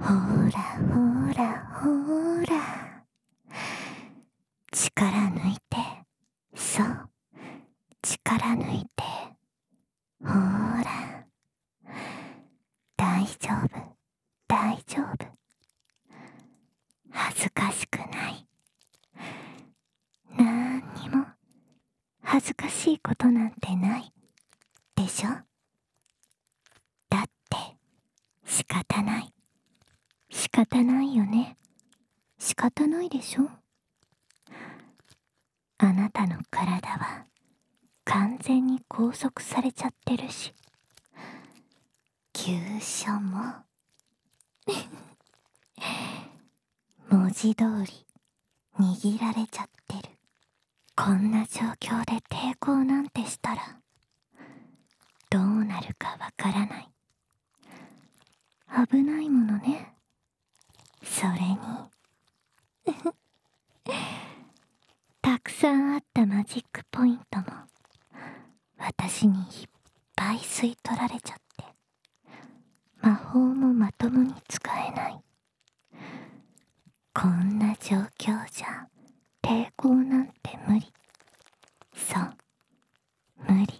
ほらほらほら、力抜いて、そう、力抜いて、ほら、大丈夫、大丈夫、恥ずかしくない。なんにも恥ずかしいことなんてないでしょ。だって仕方ない、仕方ないよね。仕方ないでしょ。あなたの体は完全に拘束されちゃってるし、急所も文字通り握られちゃってる。こんな状況で抵抗なんてしたらどうなるかわからない。危ないものね。それにたくさんあったマジックポイントも私にいっぱい吸い取られちゃって、魔法もまともに使えない。こんな状況じゃ抵抗なんて無理。そう、無理。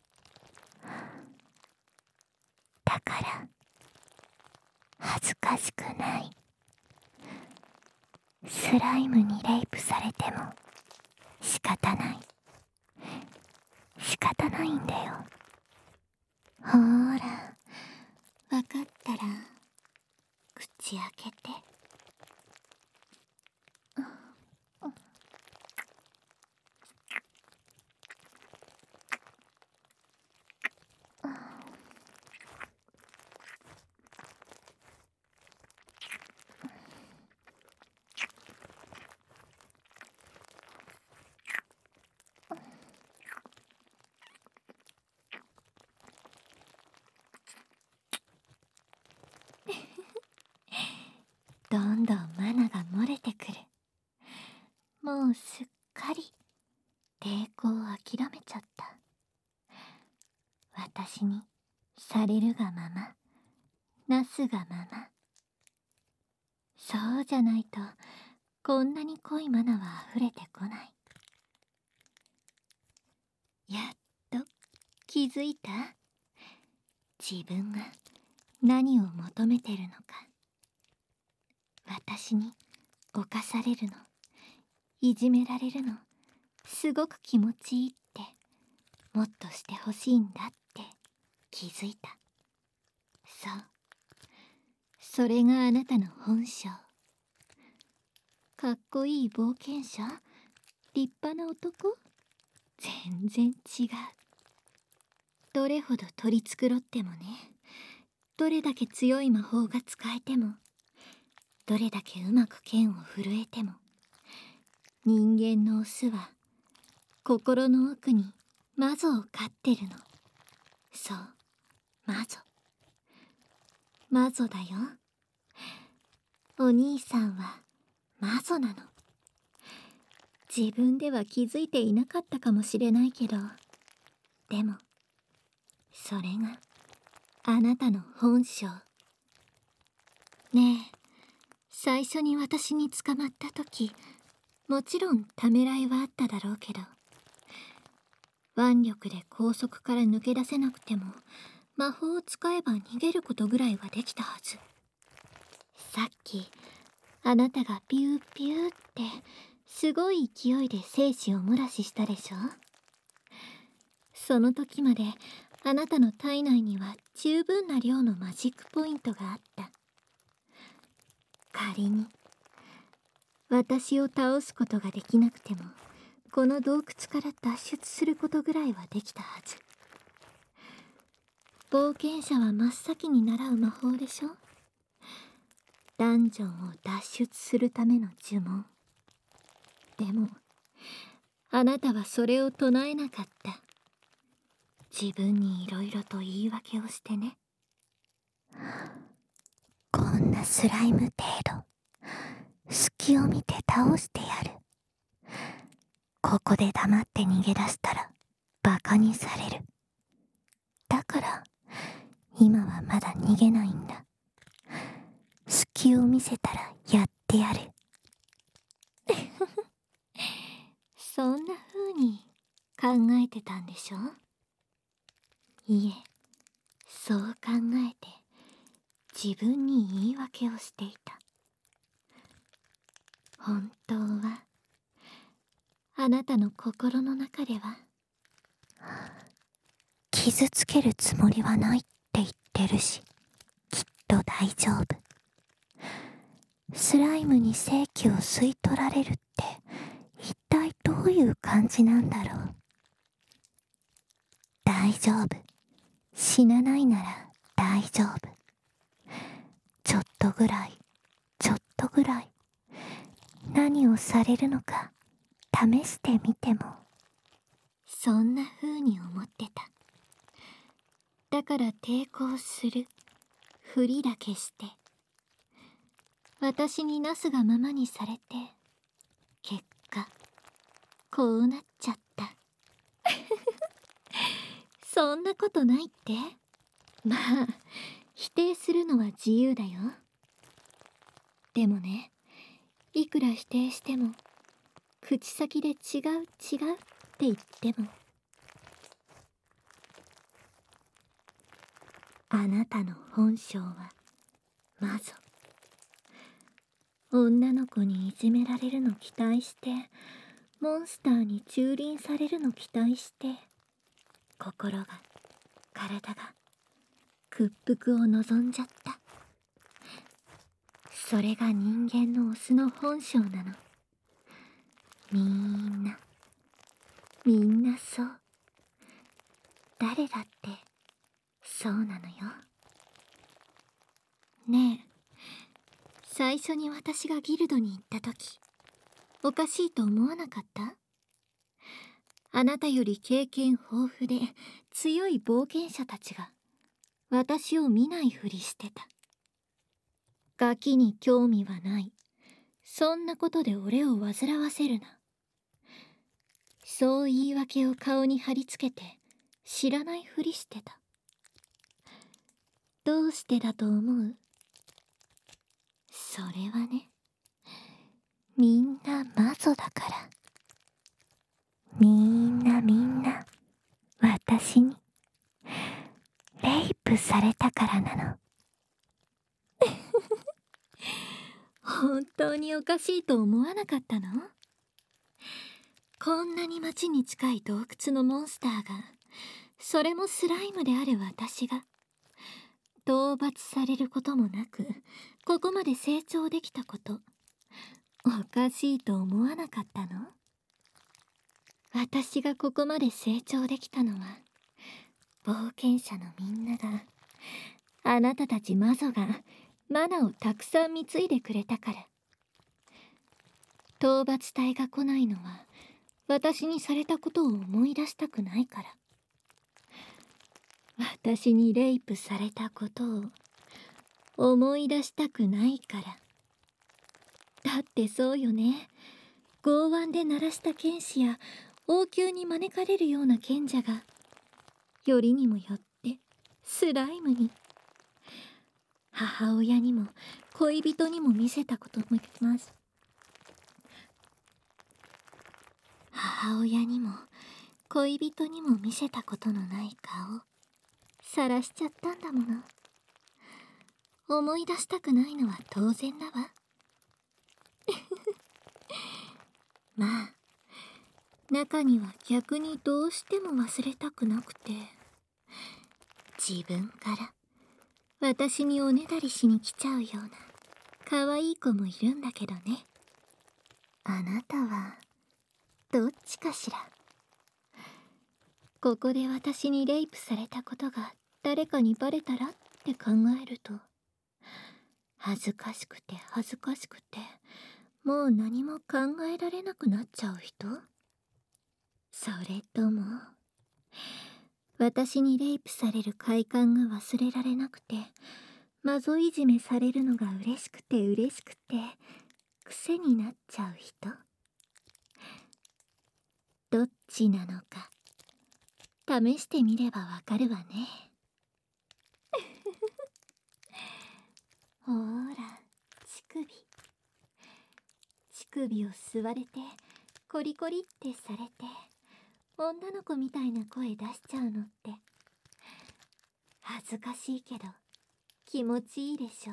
だから恥ずかしくない。スライムにレイプされても仕方ない。仕方ないんだよ。ほーら、わかったら口開けて。どんどんマナが漏れてくる。もうすっかり抵抗を諦めちゃった。私にされるがまま、なすがまま。そうじゃないとこんなに濃いマナは溢れてこない。やっと気づいた？自分が何を求めてるのか。私に侵されるの、いじめられるの、すごく気持ちいいって、もっとしてほしいんだって気づいた。そう、それがあなたの本性。かっこいい冒険者、立派な男、全然違う。どれほど取り繕ってもね、どれだけ強い魔法が使えても、どれだけうまく剣を震えても、人間のオスは心の奥に魔女を飼ってるの。そう、魔女。魔女だよ。お兄さんは魔女なの。自分では気づいていなかったかもしれないけど、でもそれがあなたの本性。ねえ、最初に私に捕まった時、もちろんためらいはあっただろうけど、腕力で拘束から抜け出せなくても魔法を使えば逃げることぐらいはできたはず。さっきあなたがピューピューってすごい勢いで精子を漏らししたでしょ。その時まであなたの体内には十分な量のマジックポイントがあった。仮に私を倒すことができなくても、この洞窟から脱出することぐらいはできたはず。冒険者は真っ先に習う魔法でしょ。ダンジョンを脱出するための呪文。でもあなたはそれを唱えなかった。自分にいろいろと言い訳をしてね。こんなスライム程度、隙を見て倒してやる。ここで黙って逃げ出したらバカにされる。だから今はまだ逃げないんだ。隙隙を見せたらやってやる。そんな風に考えてたんでしょ？いえ、そう考えて自分に言い訳をしていた。本当はあなたの心の中では、傷つけるつもりはないって言ってるし、きっと大丈夫。スライムに生気を吸い取られるって一体どういう感じなんだろう。大丈夫。死なないなら大丈夫。ちょっとぐらい、ちょっとぐらい、何をされるのか試してみても。そんな風に思ってた。だから抵抗するふりだけして、私になすがままにされて、結果こうなっちゃった。そんなことないって？まあ否定するのは自由だよ。でもね、いくら否定しても口先で違う違うって言っても、あなたの本性はマゾ。女の子にいじめられるの期待して、モンスターに蹂躙されるの期待して、心が体が屈服を望んじゃった。それが人間のオスの本性なの。みんなみんなそう。誰だってそうなのよ。ねえ、最初に私がギルドに行った時、おかしいと思わなかった？あなたより経験豊富で強い冒険者たちが私を見ないふりしてた。ガキに興味はない。そんなことで俺を煩わせるな。そう言い訳を顔に貼り付けて知らないふりしてた。どうしてだと思う？それはね、みんなマゾだから。みんな私にレイプされたからなの。本当におかしいと思わなかったの？こんなに町に近い洞窟のモンスターが、それもスライムである私が討伐されることもなくここまで成長できたこと、おかしいと思わなかったの？私がここまで成長できたのは、冒険者のみんなが、あなたたち魔女がマナをたくさん貢いでくれたから。討伐隊が来ないのは私にされたことを思い出したくないから。私にレイプされたことを思い出したくないから。だってそうよね。剛腕で鳴らした剣士や王宮に招かれるような賢者が、よりにもよってスライムに。母親にも恋人にも見せたこともあります。母親にも恋人にも見せたことのない顔晒しちゃったんだもの。思い出したくないのは当然だわ。まあ中には逆にどうしても忘れたくなくて、自分から私におねだりしに来ちゃうような可愛い子もいるんだけどね。あなたはどっちかしら。ここで私にレイプされたことが誰かにバレたらって考えると、恥ずかしくて恥ずかしくてもう何も考えられなくなっちゃう人？それとも私にレイプされる快感が忘れられなくて、マゾいじめされるのが嬉しくて嬉しくて癖になっちゃう人？どっちなのか試してみればわかるわね。ほーら、 乳首を吸われてコリコリってされて女の子みたいな声出しちゃうのって恥ずかしいけど気持ちいいでしょ。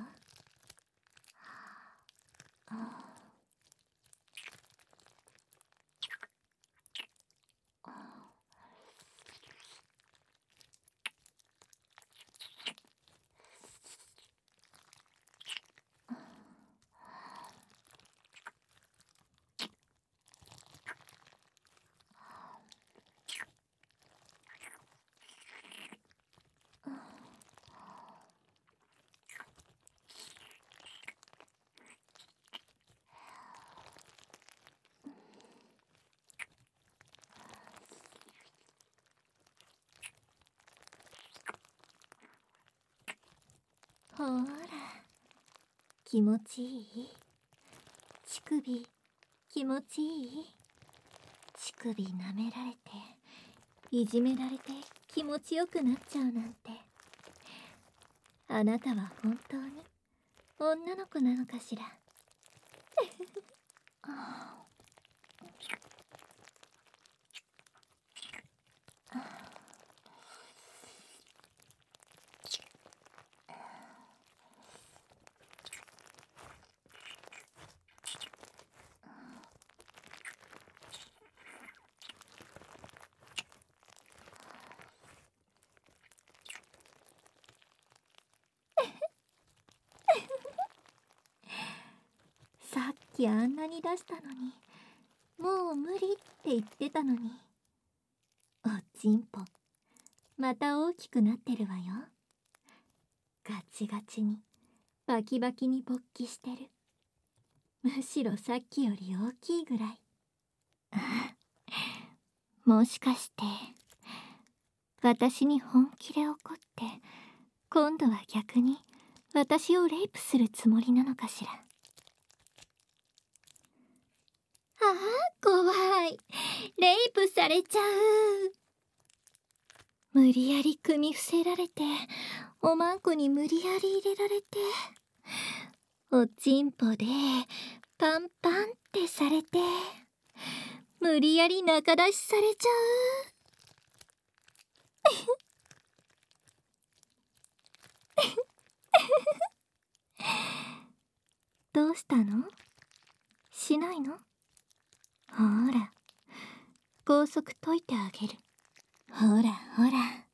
ほーら、気持ちいい？乳首気持ちいい？乳首舐められていじめられて気持ちよくなっちゃうなんて、あなたは本当に女の子なのかしら。さっきあんなに出したのに、もう無理って言ってたのに。おっちんぽ、また大きくなってるわよ。ガチガチにバキバキに勃起してる。むしろさっきより大きいぐらい。もしかして私に本気で怒って今度は逆に私をレイプするつもりなのかしら。ああ、怖い。レイプされちゃう。無理やり組み伏せられて、おまんこに無理やり入れられて、おちんぽでパンパンってされて、無理やり中出しされちゃう。どうしたの？しないの？ほら、高速解いてあげる。ほらほら。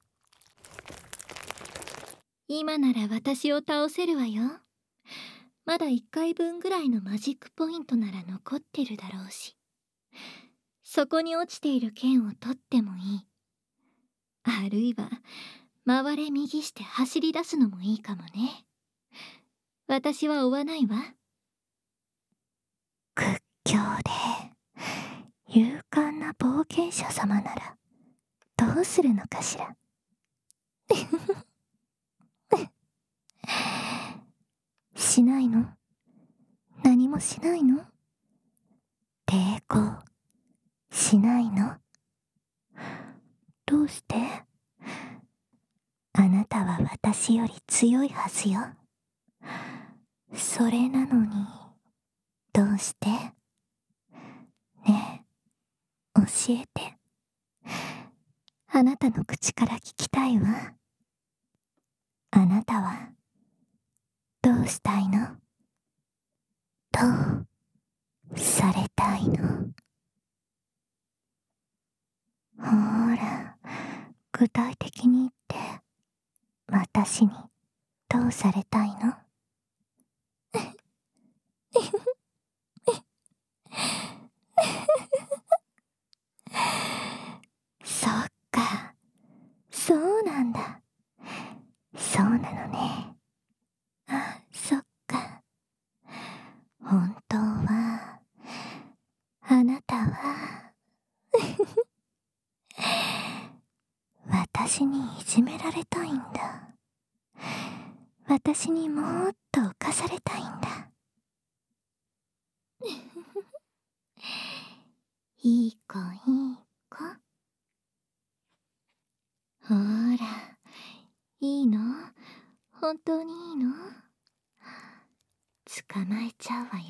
今なら私を倒せるわよ。まだ1回分ぐらいのマジックポイントなら残ってるだろうし。そこに落ちている剣を取ってもいい。あるいは、回れ右して走り出すのもいいかもね。私は追わないわ。屈強で勇敢な冒険者様ならどうするのかしら。しないの？何もしないの？抵抗しないの？どうして？あなたは私より強いはずよ。それなのに、どうして？ねえ、教えて。あなたの口から聞きたいわ。あなたはどうしたいの？どうされたいの？ほら、具体的に言って、私にどうされたいの？そっか、そうなんだ。そうなのね。あ、そっか。本当は、あなたは、私にいじめられたいんだ。私にもっと侵されたいんだ。いい子いい子。ほら、いいの？本当にいいの？ 捕まえちゃうわよ。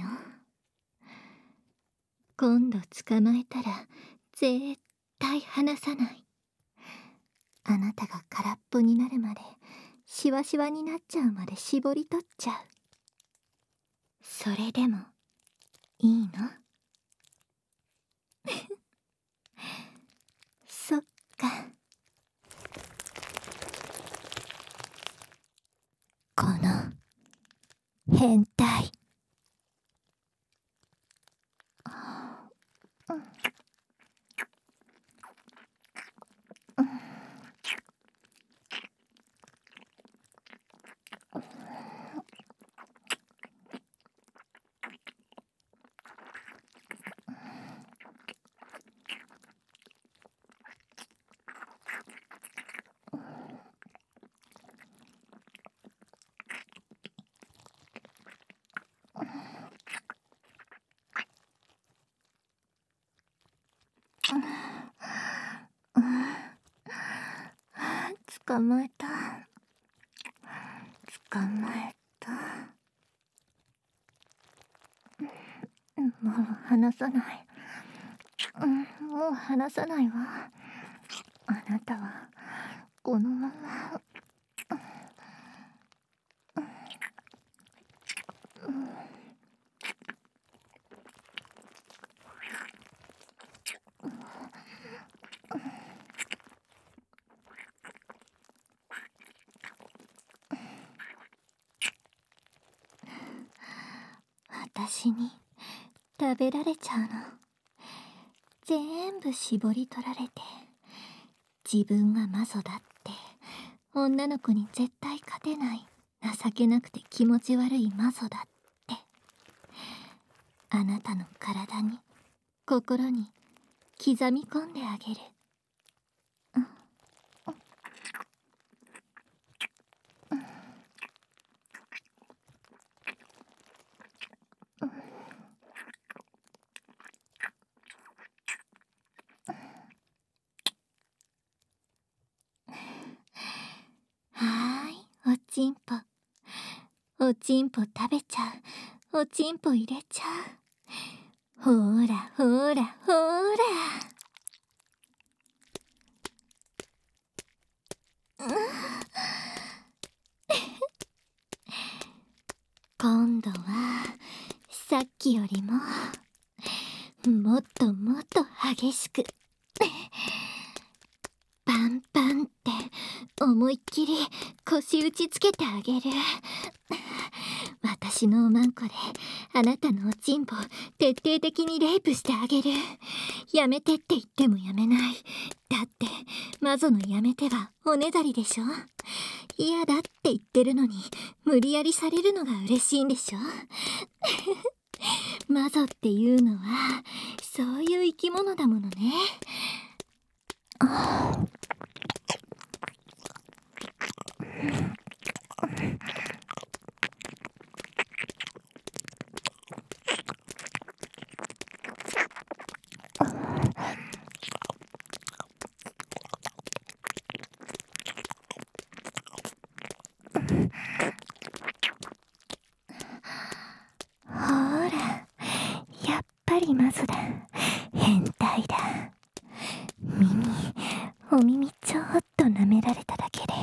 今度捕まえたら絶対離さない。あなたが空っぽになるまで、シワシワになっちゃうまで絞り取っちゃう。それでもいいの？そっか。この変態。捕まえた。捕まえた。もう離さない。もう離さないわ。あなたはこのまま。私に食べられちゃうの。全部絞り取られて、自分はマゾだって女の子に絶対勝てない、情けなくて気持ち悪いマゾだって、あなたの体に心に刻み込んであげる。おちんぽ。おちんぽ食べちゃう。おちんぽ入れちゃう。ほーらほーらほーら。今度はさっきよりももっともっと激しくパンパンって思いっきり腰打ちつけてあげる。私のおまんこであなたのおちんぽ徹底的にレイプしてあげる。やめてって言ってもやめない。だってマゾのやめてはおねだりでしょ。嫌だって言ってるのに無理やりされるのが嬉しいんでしょ。マゾっていうのはそういう生き物だものね。ほら、やっぱりマゾだ。変態だ。お耳ちょっと舐められただけで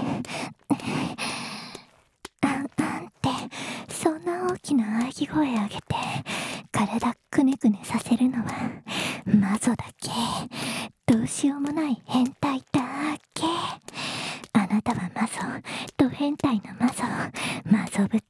あんってそんな大きな喘ぎ声上げて体くねくねさせるのはマゾだけ。どうしようもない変態だけ。あなたはマゾ、ド変態のマゾ、マゾ豚。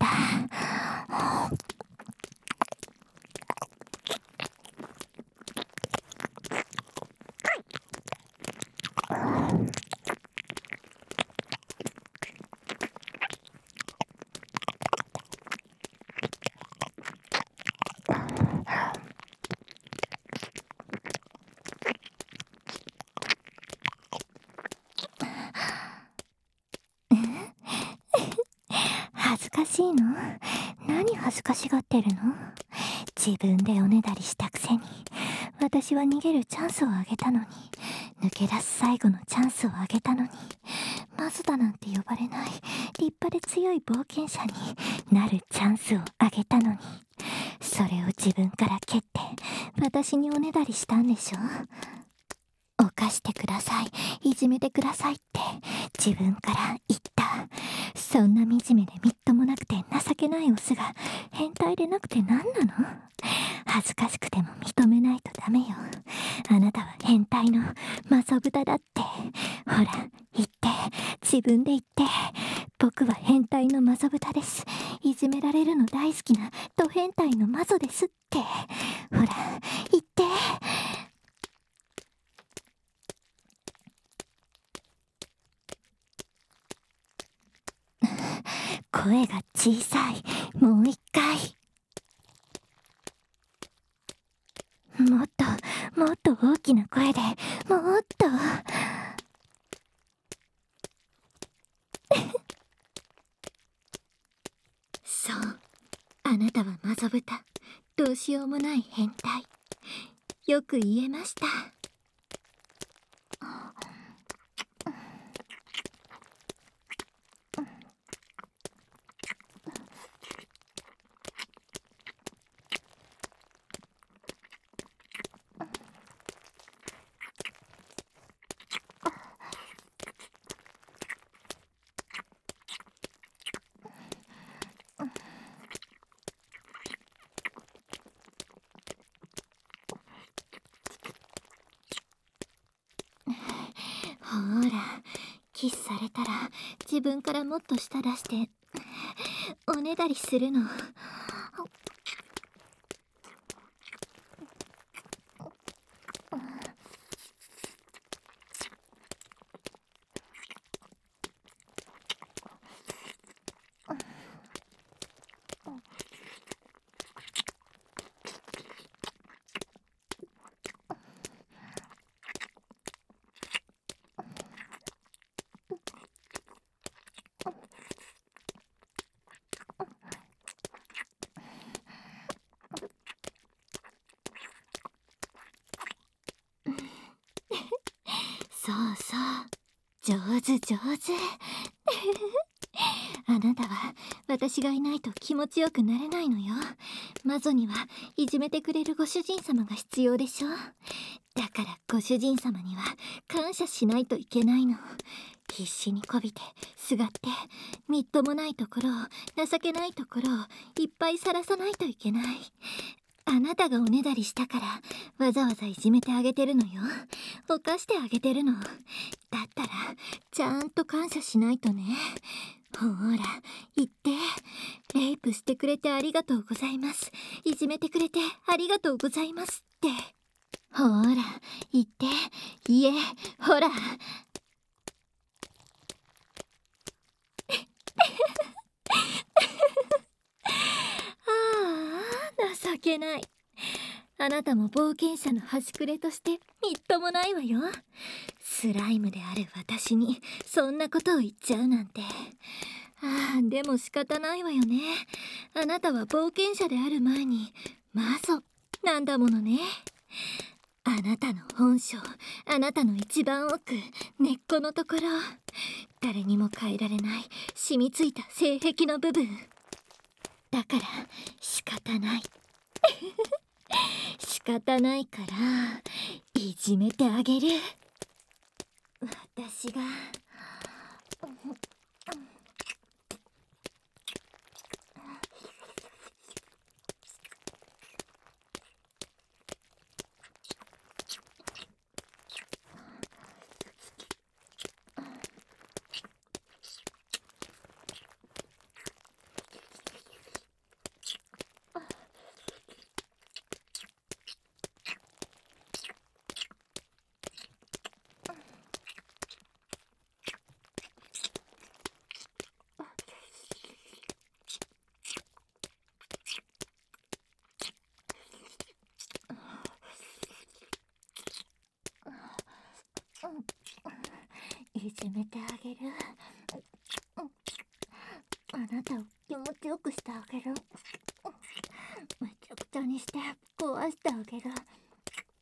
恥ずかしいの？何恥ずかしがってるの？自分でおねだりしたくせに。私は逃げるチャンスをあげたのに、抜け出す最後のチャンスをあげたのに、 マズダなんて呼ばれない立派で強い冒険者になるチャンスをあげたのに、それを自分から蹴って私におねだりしたんでしょ。犯してください、いじめてくださいって自分から言った。そんな惨めでみっともなくて情けないオスが変態でなくて何なの。恥ずかしくても認めないとダメよ。あなたは変態のマソブタだって。ほら言って、自分で言って。僕は変態のマソブタです。いじめられるの大好きなド変態のマゾですって。ほら言って。声が小さい。もう一回。もっともっと大きな声で、もっとそう、あなたはマゾブタ、どうしようもない変態。よく言えました。ほら、キスされたら自分からもっと舌出しておねだりするの。そうそう、上手上手。あなたは私がいないと気持ちよくなれないのよ。マゾにはいじめてくれるご主人様が必要でしょ。だからご主人様には感謝しないといけないの。必死にこびてすがって、みっともないところを、情けないところをいっぱいさらさないといけない。あなたがおねだりしたからわざわざいじめてあげてるのよ。犯してあげてるの。だったらちゃんと感謝しないとね。ほら言って。レイプしてくれてありがとうございます、いじめてくれてありがとうございますって。ほら言って。いえ、ほら。ああ、情けない。あなたも冒険者の端くれとしてみっともないわよ。スライムである私にそんなことを言っちゃうなんて。ああ、でも仕方ないわよね。あなたは冒険者である前にマゾなんだものね。あなたの本性、あなたの一番奥、根っこのところ、誰にも変えられない染みついた性癖の部分だから、仕方ない。仕方ないからいじめてあげる。私が。いじめてあげる。あなたを気持ちよくしてあげる。めちゃくちゃにして壊してあげる。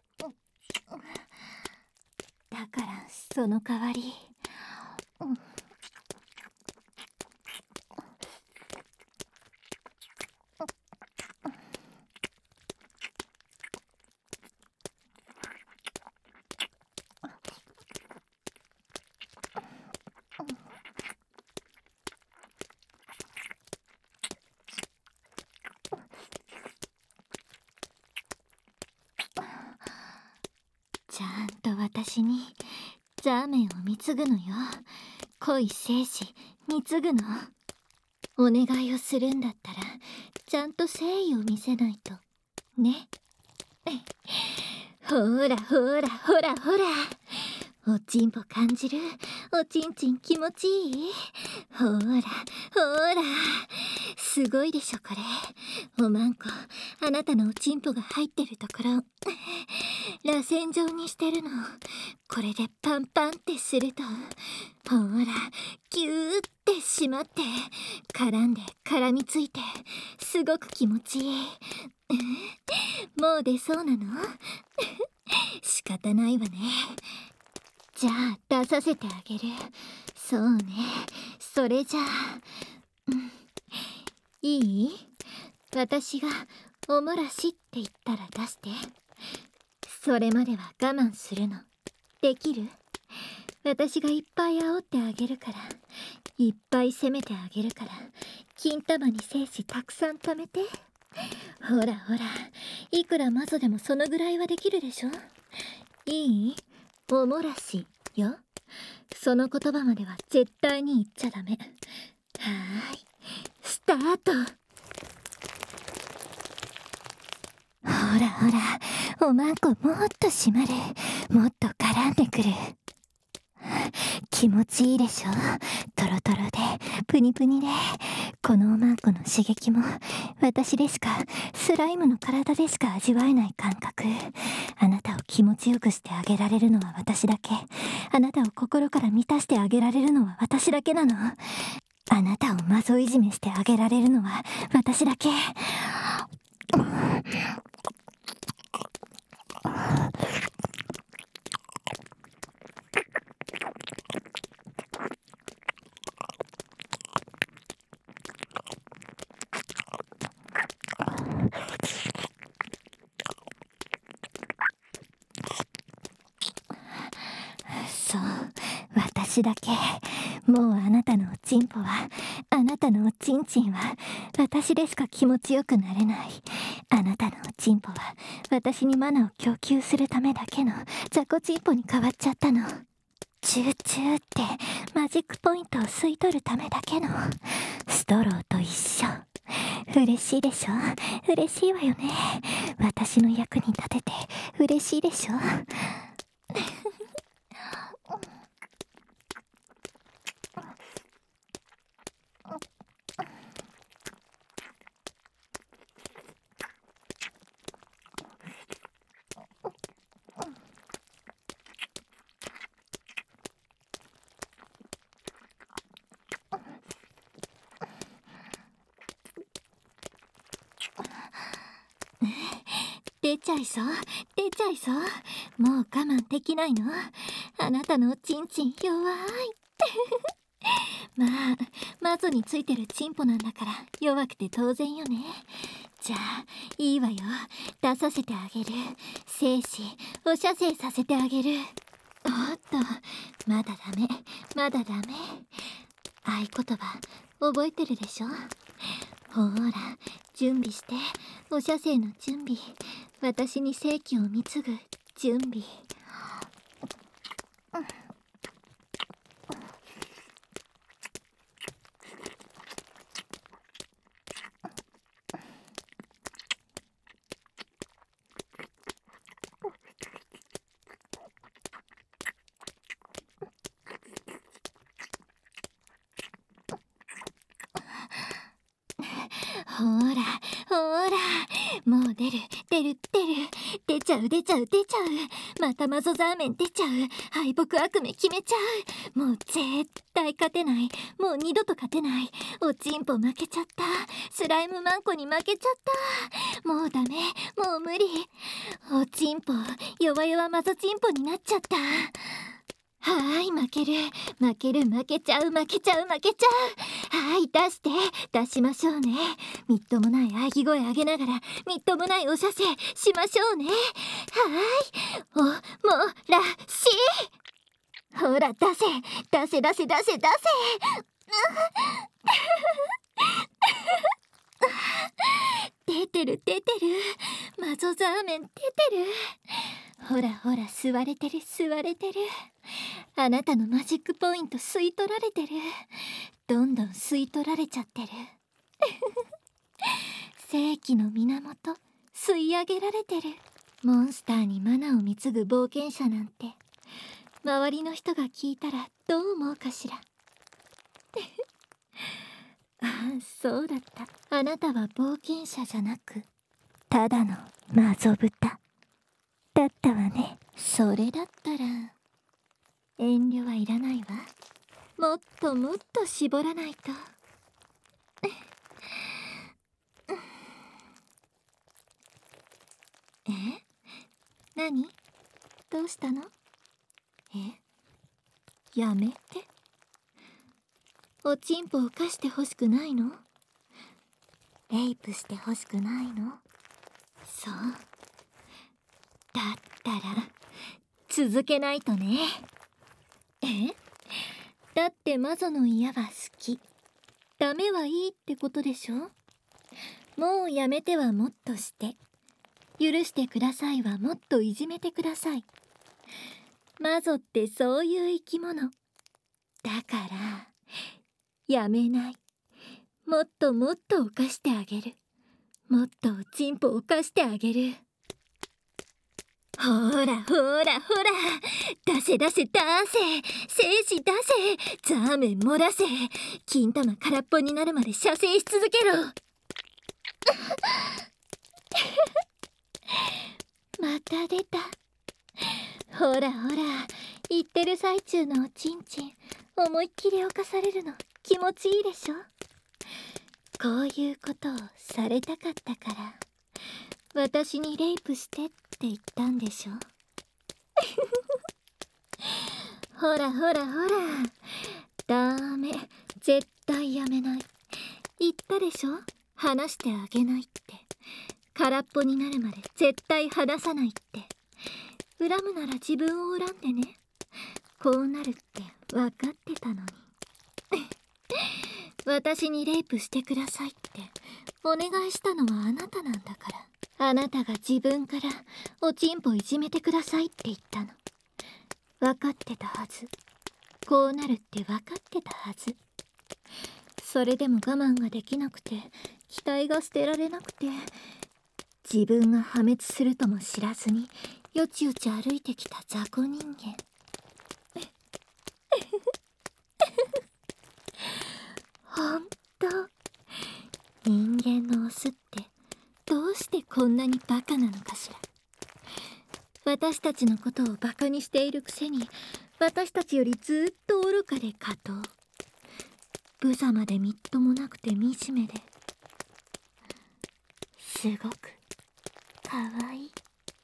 だからその代わり、 私にザーメンを貢ぐのよ。恋生死貢ぐの。お願いをするんだったらちゃんと誠意を見せないとね。ほらほらほらほら、おちんぽ感じる？おちんちん気持ちいい？ほらほら、すごいでしょこれ。おまんこ、あなたのおちんぽが入ってるところ螺旋状にしてるの。これでパンパンってすると、ほらギューって締まって絡んで絡みついて、すごく気持ちいい。もう出そうなの？仕方ないわね。じゃあ出させてあげる。そうね、それじゃあ、いい？私がおもらしって言ったら出して。それまでは我慢するの。できる？私がいっぱい煽ってあげるから、いっぱい責めてあげるから、金玉に精子たくさん貯めて。ほらほら、いくらマゾでもそのぐらいはできるでしょ。いい？おもらしよ。その言葉までは絶対に言っちゃダメ。はーい、スタート。ほらほら、おまんこもっと締まる。もっと絡んでくる。気持ちいいでしょ。トロトロでプニプニで、このおまんこの刺激も私でしか、スライムの体でしか味わえない感覚。あなたを気持ちよくしてあげられるのは私だけ。あなたを心から満たしてあげられるのは私だけなの。あなたをマゾいじめしてあげられるのは私だけ。そう、私だけ。もうあなたのおちんぽは、あなたのおちんちんは私でしか気持ちよくなれない。あなたのおちんぽは私にマナを供給するためだけの雑魚ちんぽに変わっちゃったの。チューチューってマジックポイントを吸い取るためだけの。ストローと一緒。嬉しいでしょ？嬉しいわよね。私の役に立てて嬉しいでしょ？出ちゃいそう、出ちゃいそう。もう我慢できないの。あなたのおちんちん弱い。まあ、マゾについてるチンポなんだから弱くて当然よね。じゃあいいわよ、出させてあげる。精子お射精させてあげる。おっと、まだダメ、まだダメ。合言葉覚えてるでしょ。ほら準備して。お射精の準備、私に精気を貢ぐ準備。ほらほら、もう出る出る出る、出ちゃう出ちゃう出ちゃう。またマゾザーメン出ちゃう。敗北悪夢決めちゃう。もう絶対勝てない。もう二度と勝てない。おちんぽ負けちゃった。スライムマンコに負けちゃった。もうダメ、もう無理。おちんぽ弱々マゾちんぽになっちゃった。はーい、負ける負ける、負けちゃう負けちゃう負けちゃう。はい、出して出しましょうね。みっともない喘ぎ声上げながらみっともないお射精しましょうね。はーい、おもらし。ほら出せ出せ出せ出せ出せ。出てる出てる、マゾザーメン出てる。 ほらほら、吸われてる吸われてる。あなたのマジックポイント吸い取られてる。どんどん吸い取られちゃってる。世紀の源吸い上げられてる。モンスターにマナを貢ぐ冒険者なんて、周りの人が聞いたらどう思うかしら。ああ、そうだった。あなたは冒険者じゃなく、ただのマゾブタだったわね。それだったら遠慮はいらないわ。もっともっと絞らないと。え？何？どうしたの？やめて。おちんぽを貸してほしくないの？レイプしてほしくないの？そう。だったら続けないとね。だってマゾの嫌は好き。ダメはいいってことでしょ？もうやめてはもっとして。許してくださいはもっといじめてください。マゾってそういう生き物。だからやめない。もっともっと犯してあげる。もっとおちんぽを犯してあげる。ほらほらほら、出せ出せ出せ、精子出せ、ザーメン漏らせ、金玉空っぽになるまで射精し続けろ。また出た。ほらほら、言ってる最中のおちんちん、思いっきり犯されるの気持ちいいでしょ？こういうことをされたかったから私にレイプしてって言ったんでしょ？ほらほらほら、ダメ、絶対やめない。言ったでしょ？離してあげないって。空っぽになるまで絶対離さないって。恨むなら自分を恨んでね。こうなるって分かってたのに。私にレイプしてくださいってお願いしたのはあなたなんだから。あなたが自分からおちんぽいじめてくださいって言ったの。分かってたはず。こうなるって分かってたはず。それでも我慢ができなくて、期待が捨てられなくて、自分が破滅するとも知らずによちよち歩いてきた雑魚人間。ほんと、人間のオスってどうしてこんなにバカなのかしら。私たちのことをバカにしているくせに、私たちよりずっと愚かで下等。無様でみっともなくて惨めで、すごくかわいい。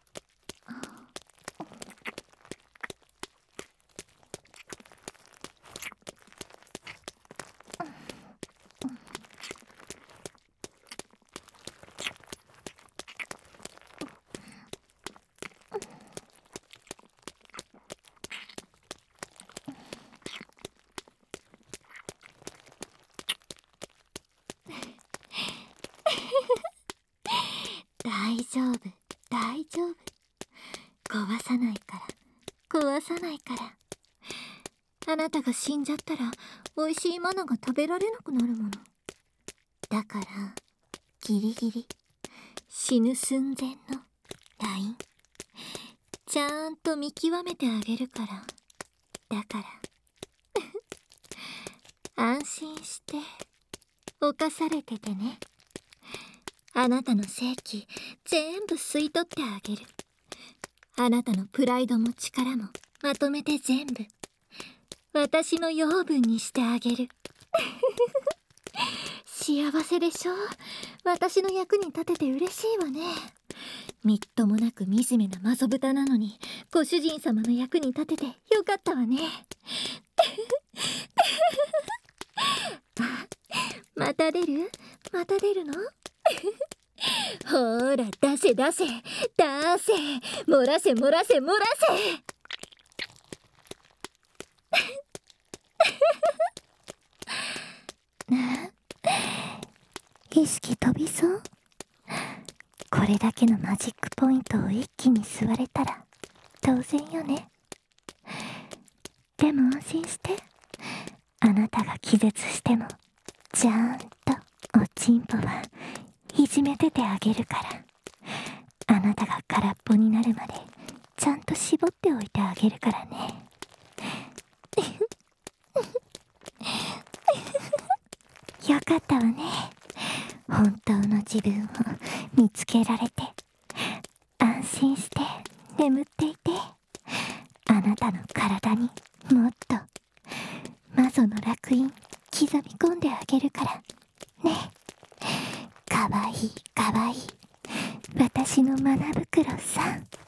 大丈夫大丈夫、壊さないから壊さないから。あなたが死んじゃったら美味しいものが食べられなくなるもの。だからギリギリ死ぬ寸前のラインちゃんと見極めてあげるから。だから安心して犯されててね。あなたの正気全部吸い取ってあげる。あなたのプライドも力もまとめて全部私の養分にしてあげる。幸せでしょ？私の役に立てて嬉しいわね。みっともなく惨めなマゾブタなのにご主人様の役に立ててよかったわね。また出る？また出るの？ほら出せ出せ出せ、漏らせ漏らせ漏らせ。意識飛びそう？これだけのマジックポイントを一気に吸われたら当然よね。でも安心して、あなたが気絶してもちゃんとおちんぽはいじめててあげるから。あなたが空っぽになるまでちゃんと絞っておいてあげるからね。よかったわね。本当の自分を見つけられて、安心して眠っていて、あなたの体にもっと魔女の烙印刻み込んであげるからね。かわいいかわいい私のマナブクロさん。